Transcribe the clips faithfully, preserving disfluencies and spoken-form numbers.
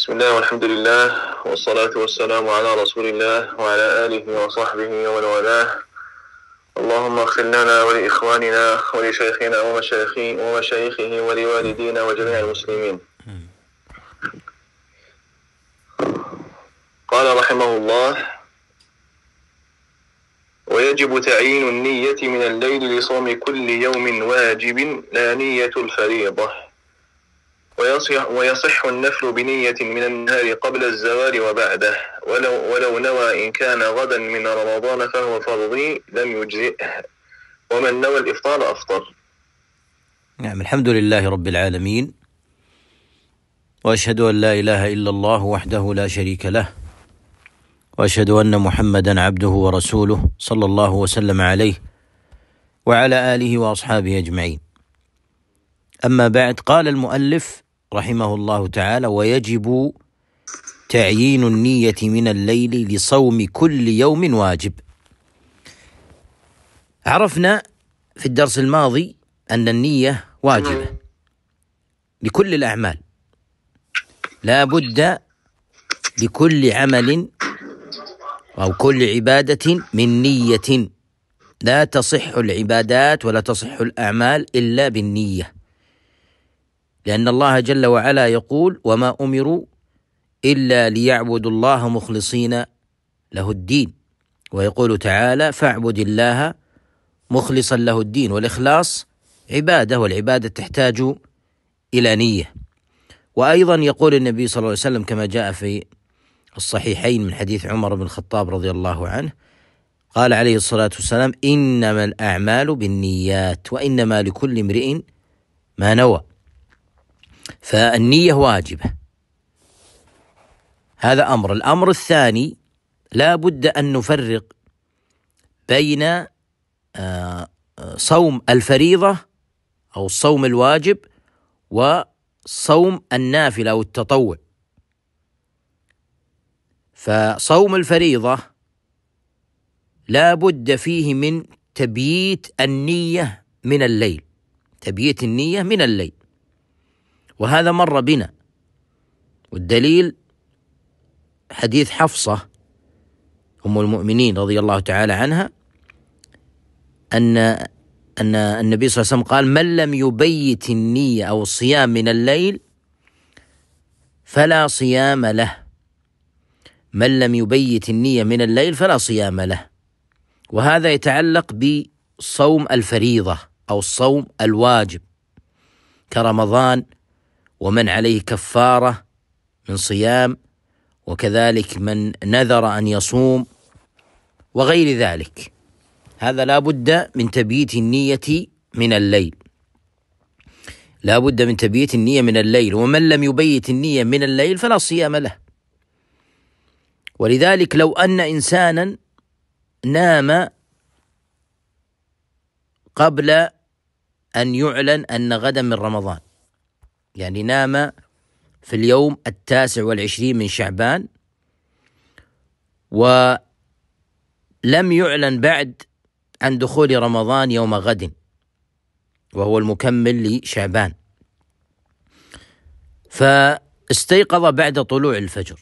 بسم الله والحمد لله والصلاة والسلام على رسول الله وعلى آله وصحبه ومن والاه. اللهم اغفر لنا ولإخواننا ولشيخنا ومشايخه ولوالدينا وجميع المسلمين. قال رحمه الله: ويجب تعيين النية من الليل لصوم كل يوم واجب لا نية الفريضة، ويصح, ويصح النفل بنية من النهار قبل الزوال وبعده، ولو, ولو نوى إن كان غدا من رمضان فهو فرضي لم يجزئه، ومن نوى الإفطار أفطر. نعم، الحمد لله رب العالمين، وأشهد أن لا إله إلا الله وحده لا شريك له، وأشهد أن محمدا عبده ورسوله صلى الله وسلم عليه وعلى آله وأصحابه أجمعين. أما بعد، قال المؤلف رحمه الله تعالى: ويجب تعيين النية من الليل لصوم كل يوم واجب. عرفنا في الدرس الماضي أن النية واجبة لكل الأعمال، لا بد لكل عمل أو كل عبادة من نية، لا تصح العبادات ولا تصح الأعمال إلا بالنية، لأن الله جل وعلا يقول: وما أمروا إلا ليعبدوا الله مخلصين له الدين، ويقول تعالى: فاعبد الله مخلصا له الدين. والإخلاص عبادة، والعبادة تحتاج إلى نية. وأيضا يقول النبي صلى الله عليه وسلم كما جاء في الصحيحين من حديث عمر بن الخطاب رضي الله عنه، قال عليه الصلاة والسلام: إنما الأعمال بالنيات وإنما لكل امرئ ما نوى. فالنية واجبة، هذا أمر. الأمر الثاني: لا بد أن نفرق بين صوم الفريضة أو الصوم الواجب وصوم النافلة أو التطوع. فصوم الفريضة لا بد فيه من تبييت النية من الليل، تبييت النية من الليل، وهذا مر بنا. والدليل حديث حفصة أم المؤمنين رضي الله تعالى عنها أن أن النبي صلى الله عليه وسلم قال: من لم يبيت النية أو الصيام من الليل فلا صيام له. من لم يبيت النية من الليل فلا صيام له. وهذا يتعلق بصوم الفريضة أو الصوم الواجب كرمضان، ومن عليه كفارة من صيام، وكذلك من نذر أن يصوم وغير ذلك. هذا لا بد من تبييت النية من الليل، لا بد من تبييت النية من الليل. ومن لم يبيت النية من الليل فلا صيام له. ولذلك لو أن إنسانا نام قبل أن يعلن أن غدا من رمضان، يعني نام في اليوم التاسع والعشرين من شعبان ولم يعلن بعد عن دخول رمضان يوم غد وهو المكمل لشعبان، فاستيقظ بعد طلوع الفجر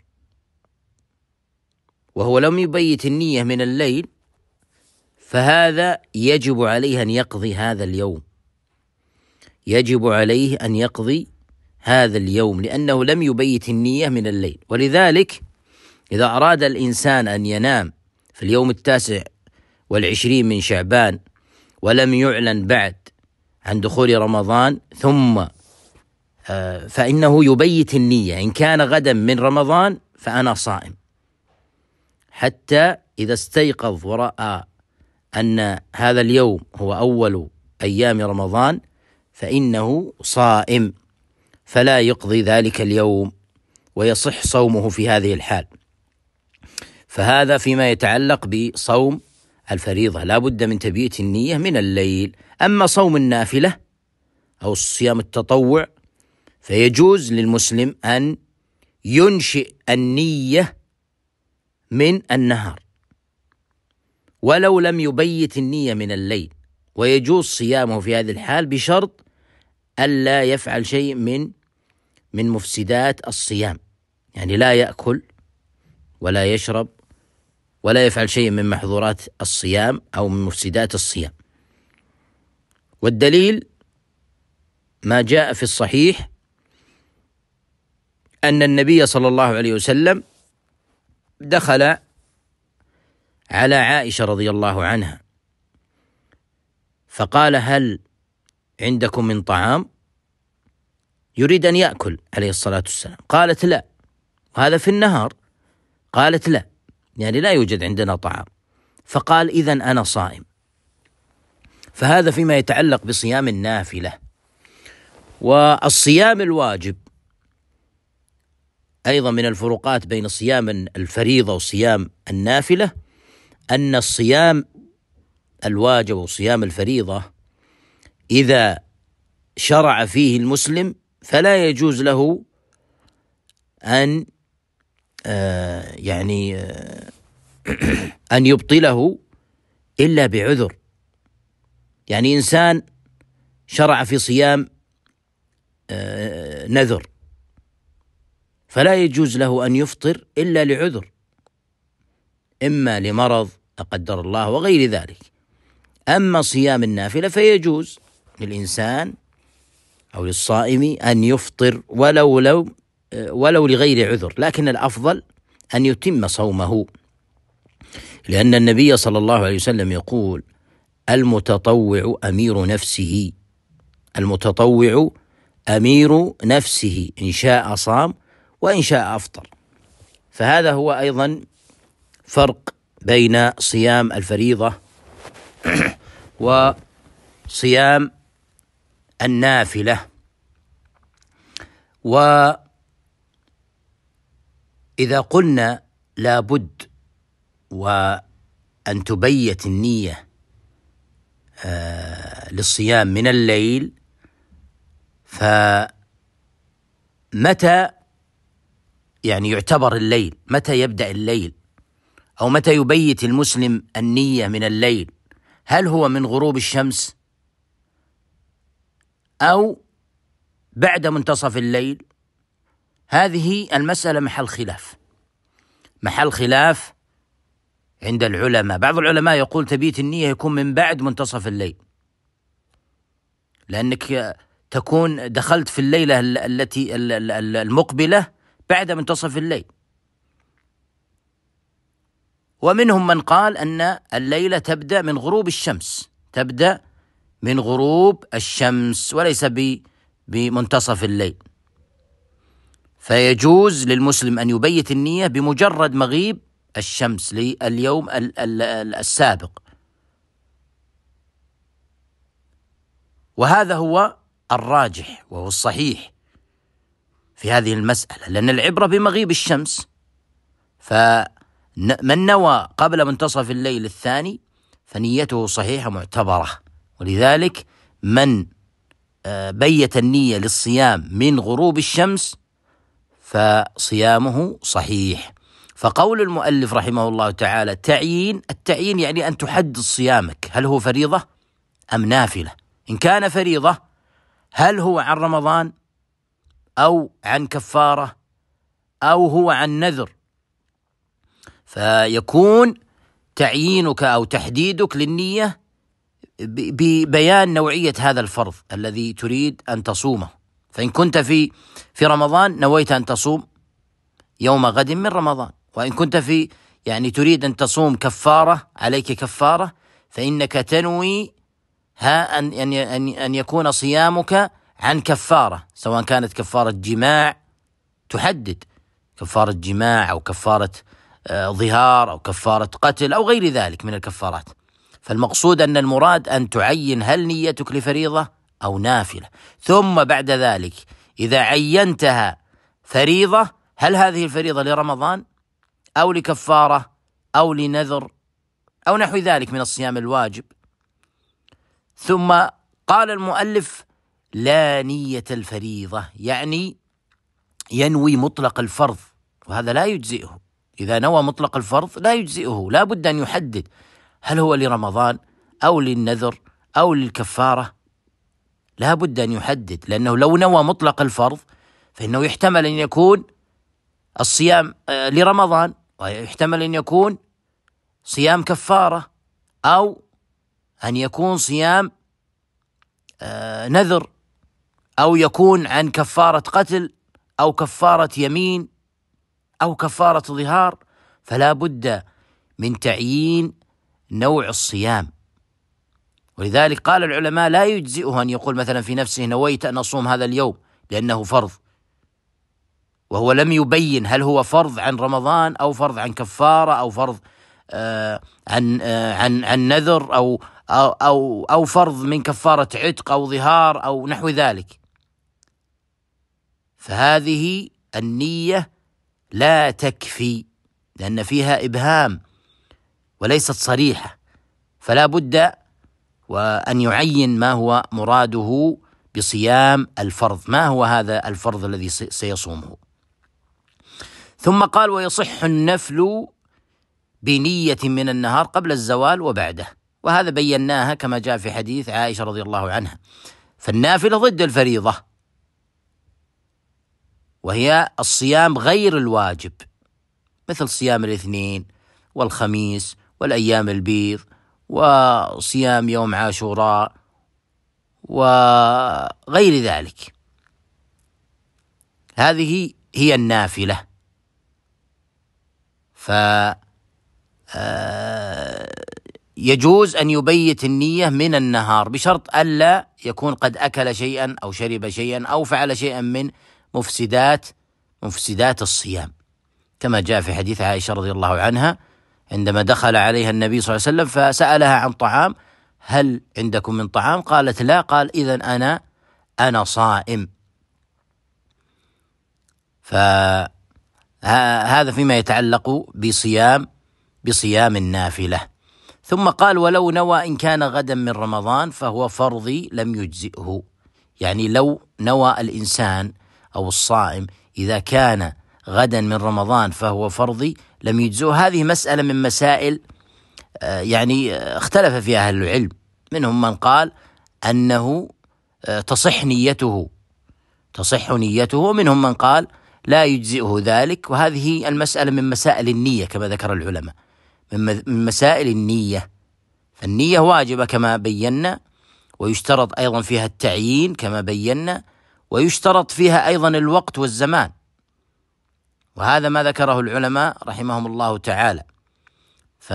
وهو لم يبيت النية من الليل، فهذا يجب عليه أن يقضي هذا اليوم، يجب عليه أن يقضي هذا اليوم لأنه لم يبيت النية من الليل. ولذلك إذا أراد الإنسان أن ينام في اليوم التاسع والعشرين من شعبان ولم يعلن بعد عن دخول رمضان ثم فإنه يبيت النية: إن كان غدا من رمضان فأنا صائم، حتى إذا استيقظ ورأى أن هذا اليوم هو أول أيام رمضان فإنه صائم، فلا يقضي ذلك اليوم ويصح صومه في هذه الحال. فهذا فيما يتعلق بصوم الفريضة، لا بد من تبييت النية من الليل. أما صوم النافلة أو صيام التطوع فيجوز للمسلم أن ينشئ النية من النهار ولو لم يبيت النية من الليل، ويجوز صيامه في هذه الحال بشرط ألا يفعل شيء من من مفسدات الصيام، يعني لا يأكل ولا يشرب ولا يفعل شيء من محظورات الصيام أو من مفسدات الصيام. والدليل ما جاء في الصحيح أن النبي صلى الله عليه وسلم دخل على عائشة رضي الله عنها فقال: هل عندكم من طعام؟ يريد أن يأكل عليه الصلاة والسلام. قالت: لا. وهذا في النهار. قالت: لا، يعني لا يوجد عندنا طعام. فقال: إذن أنا صائم. فهذا فيما يتعلق بصيام النافلة. والصيام الواجب أيضا من الفروقات بين صيام الفريضة وصيام النافلة أن الصيام الواجب وصيام الفريضة إذا شرع فيه المسلم فلا يجوز له أن آه يعني آه أن يبطله إلا بعذر. يعني إنسان شرع في صيام آه نذر فلا يجوز له أن يفطر إلا لعذر، إما لمرض لا قدر الله وغير ذلك. أما صيام النافلة فيجوز للإنسان أو للصائم أن يفطر ولو لو ولو لغير عذر، لكن الأفضل أن يتم صومه، لأن النبي صلى الله عليه وسلم يقول: المتطوع أمير نفسه، المتطوع أمير نفسه، إن شاء صام وإن شاء أفطر. فهذا هو أيضا فرق بين صيام الفريضة وصيام النافلة. وإذا قلنا لابد وأن تبيت النية آه للصيام من الليل، فمتى يعني يعتبر الليل؟ متى يبدأ الليل؟ أو متى يبيت المسلم النية من الليل؟ هل هو من غروب الشمس أو بعد منتصف الليل؟ هذه المسألة محل خلاف، محل خلاف عند العلماء. بعض العلماء يقول تبيت النية يكون من بعد منتصف الليل، لأنك تكون دخلت في الليلة التي المقبلة بعد منتصف الليل. ومنهم من قال أن الليلة تبدأ من غروب الشمس، تبدأ من غروب الشمس وليس بمنتصف الليل. فيجوز للمسلم أن يبيت النية بمجرد مغيب الشمس لليوم السابق، وهذا هو الراجح وهو الصحيح في هذه المسألة، لأن العبرة بمغيب الشمس. فمن نوى قبل منتصف الليل الثاني فنيته صحيحة معتبرة، ولذلك من بيت النية للصيام من غروب الشمس فصيامه صحيح. فقول المؤلف رحمه الله تعالى تعيين، التعيين يعني أن تحدد صيامك، هل هو فريضة أم نافلة؟ إن كان فريضة هل هو عن رمضان أو عن كفارة أو هو عن نذر؟ فيكون تعيينك أو تحديدك للنية ببيان نوعية هذا الفرض الذي تريد أن تصومه. فإن كنت في في رمضان نويت أن تصوم يوم غد من رمضان، وإن كنت في يعني تريد أن تصوم كفارة، عليك كفارة، فإنك تنوي ها أن أن أن يكون صيامك عن كفارة، سواء كانت كفارة جماع، تحدد كفارة جماع أو كفارة آه ظهار أو كفارة قتل أو غير ذلك من الكفارات. فالمقصود أن المراد أن تعين هل نيتك لفريضة أو نافلة، ثم بعد ذلك إذا عينتها فريضة هل هذه الفريضة لرمضان أو لكفارة أو لنذر أو نحو ذلك من الصيام الواجب. ثم قال المؤلف لا نية الفريضة، يعني ينوي مطلق الفرض، وهذا لا يجزئه. إذا نوى مطلق الفرض لا يجزئه، لا بد أن يحدد هل هو لرمضان أو للنذر أو للكفارة، لا بد أن يحدد، لأنه لو نوى مطلق الفرض فإنه يحتمل أن يكون الصيام لرمضان، ويحتمل أن يكون صيام كفارة، أو أن يكون صيام نذر، أو يكون عن كفارة قتل، أو كفارة يمين، أو كفارة ظهار. فلا بد من تعيين نوع الصيام. ولذلك قال العلماء لا يجزئه أن يقول مثلا في نفسه نويت أن أصوم هذا اليوم لأنه فرض، وهو لم يبين هل هو فرض عن رمضان أو فرض عن كفارة أو فرض آه عن آه عن عن نذر أو أو أو أو فرض من كفارة عتق أو ظهار أو نحو ذلك. فهذه النية لا تكفي، لأن فيها إبهام وليست صريحة، فلا بد وأن يعين ما هو مراده بصيام الفرض، ما هو هذا الفرض الذي سيصومه. ثم قال ويصح النفل بنية من النهار قبل الزوال وبعده، وهذا بيناها كما جاء في حديث عائشة رضي الله عنها. فالنافلة ضد الفريضة، وهي الصيام غير الواجب، مثل صيام الاثنين والخميس والأيام البيض وصيام يوم عاشوراء وغير ذلك. هذه هي النافلة. فيجوز أن يبيت النية من النهار بشرط ألا يكون قد أكل شيئا أو شرب شيئا أو فعل شيئا من مفسدات مفسدات الصيام، كما جاء في حديث عائشة رضي الله عنها عندما دخل عليها النبي صلى الله عليه وسلم فسألها عن طعام، هل عندكم من طعام؟ قالت لا. قال إذن أنا أنا صائم. فهذا فيما يتعلق بصيام بصيام النافلة. ثم قال ولو نوى إن كان غدا من رمضان فهو فرضي لم يجزئه، يعني لو نوى الإنسان أو الصائم إذا كان غدا من رمضان فهو فرضي لم يجزئه. هذه مسألة من مسائل يعني اختلف فيها أهل العلم، منهم من قال أنه تصح نيته تصح نيته ومنهم من قال لا يجزئه ذلك. وهذه المسألة من مسائل النية كما ذكر العلماء، من مسائل النية. فالنية واجبة كما بينا، ويشترط أيضا فيها التعيين كما بينا، ويشترط فيها أيضا الوقت والزمان، وهذا ما ذكره العلماء رحمهم الله تعالى. ف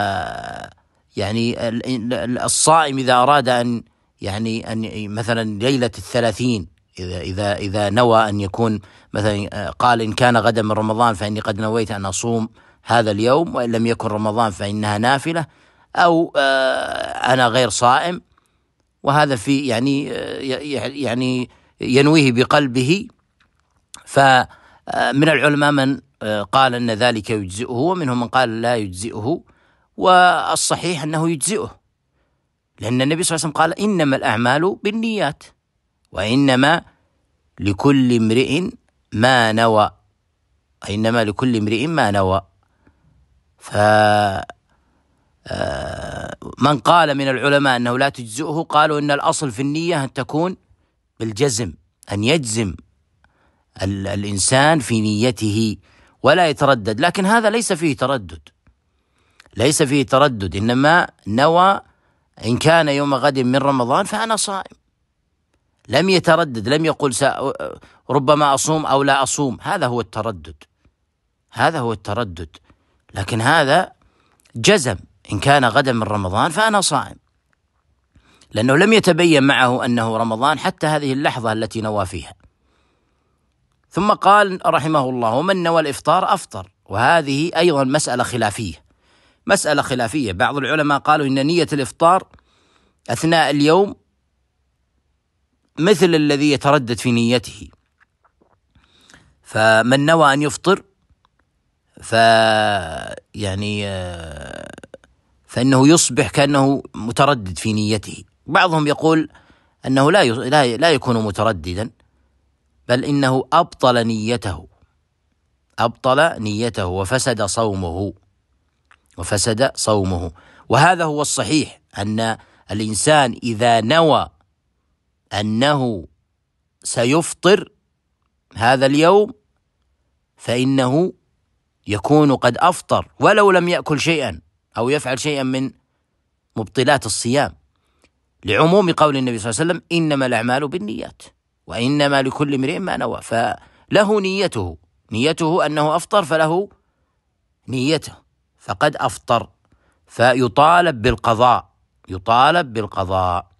يعني الصائم إذا أراد أن يعني أن مثلا ليلة الثلاثين إذا إذا إذا نوى أن يكون مثلا قال إن كان غدا من رمضان فإني قد نويت أن أصوم هذا اليوم، وإن لم يكن رمضان فإنها نافلة، أو أنا غير صائم، وهذا في يعني يعني ينويه بقلبه. فمن العلماء من قال أن ذلك يجزئه، ومنهم من قال لا يجزئه، والصحيح أنه يجزئه، لأن النبي صلى الله عليه وسلم قال إنما الأعمال بالنيات وإنما لكل امرئ ما نوى إنما لكل امرئ ما نوى. فمن قال من العلماء أنه لا تجزئه قالوا إن الأصل في النية أن تكون بالجزم، أن يجزم الإنسان في نيته ولا يتردد. لكن هذا ليس فيه تردد ليس فيه تردد إنما نوى إن كان يوم غد من رمضان فأنا صائم، لم يتردد، لم يقول ربما أصوم أو لا أصوم. هذا هو التردد هذا هو التردد لكن هذا جزم إن كان غدا من رمضان فأنا صائم، لأنه لم يتبين معه أنه رمضان حتى هذه اللحظة التي نوى فيها. ثم قال رحمه الله ومن نوى الإفطار أفطر، وهذه أيضا مسألة خلافية مسألة خلافية بعض العلماء قالوا إن نية الإفطار أثناء اليوم مثل الذي يتردد في نيته، فمن نوى أن يفطر ف يعني فإنه يصبح كأنه متردد في نيته. بعضهم يقول أنه لا لا لا يكون مترددا، بل إنه أبطل نيته أبطل نيته وفسد صومه وفسد صومه وهذا هو الصحيح، أن الإنسان إذا نوى أنه سيفطر هذا اليوم فإنه يكون قد أفطر ولو لم يأكل شيئا أو يفعل شيئا من مبطلات الصيام، لعموم قول النبي صلى الله عليه وسلم: إنما الأعمال بالنيات وإنما لكل امرئ ما نوى. فله نيته نيته أنه أفطر، فله نيته فقد أفطر، فيطالب بالقضاء يطالب بالقضاء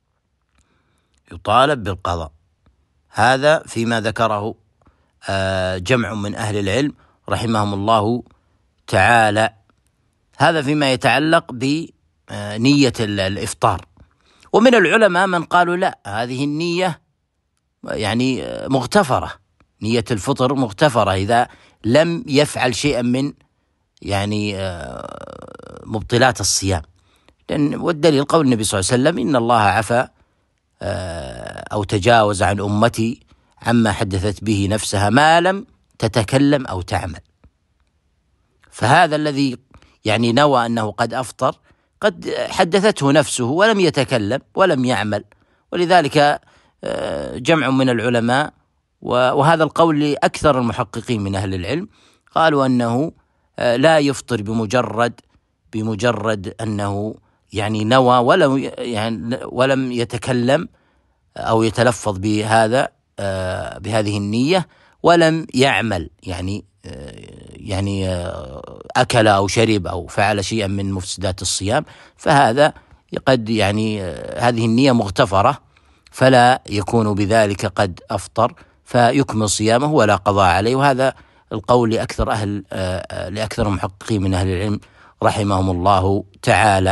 يطالب بالقضاء. هذا فيما ذكره جمع من أهل العلم رحمهم الله تعالى. هذا فيما يتعلق بنية الإفطار. ومن العلماء من قالوا لا، هذه النية يعني مغتفرة، نية الفطر مغتفرة إذا لم يفعل شيئا من يعني مبطلات الصيام. والدليل قول النبي صلى الله عليه وسلم: إن الله عفى أو تجاوز عن أمتي عما حدثت به نفسها ما لم تتكلم أو تعمل. فهذا الذي يعني نوى أنه قد أفطر قد حدثته نفسه ولم يتكلم ولم يعمل. ولذلك جمع من العلماء، وهذا القول لأكثر المحققين من أهل العلم، قالوا أنه لا يفطر بمجرد بمجرد أنه يعني نوى ولم يعني ولم يتكلم أو يتلفظ بهذا بهذه النية ولم يعمل، يعني يعني أكل أو شرب أو فعل شيئا من مفسدات الصيام، فهذا قد يعني هذه النية مغتفرة، فلا يكون بذلك قد أفطر، فيكمل صيامه ولا قضاء عليه. وهذا القول لأكثر أهل لأكثر المحققين من أهل العلم رحمهم الله تعالى.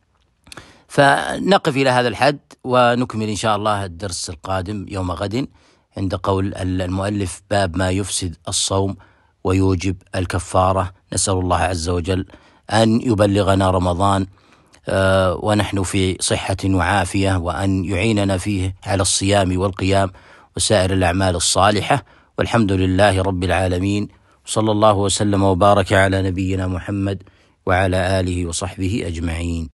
فنقف إلى هذا الحد ونكمل إن شاء الله الدرس القادم يوم غد عند قول المؤلف: باب ما يفسد الصوم ويوجب الكفارة. نسأل الله عز وجل أن يبلغنا رمضان آه ونحن في صحة وعافية، وأن يعيننا فيه على الصيام والقيام وسائر الأعمال الصالحة، والحمد لله رب العالمين. صلى الله وسلم وبارك على نبينا محمد وعلى آله وصحبه أجمعين.